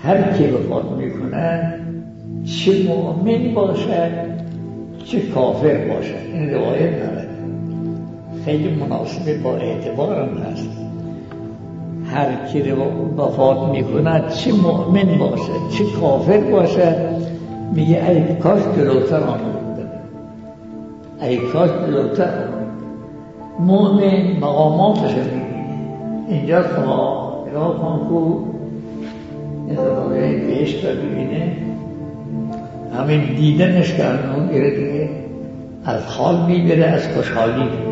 هر کی وفات میکنه چه مؤمن باشد چه کافر باشد. این روایت داره، خیلی مناسب با اعتبارم هست. هر کی وفات میکنه چه مؤمن باشد چه کافر باشد، میگه ای کاش جلوتر آمده بودم، ای کاش جلوتر آمده. مؤمن مقاماتش میبینه. اینجا شما نگاه کن که این زبانه بهشت رو ببینه، همین دیدنش که اون گره دیگه از حال میبره، از خوشحالی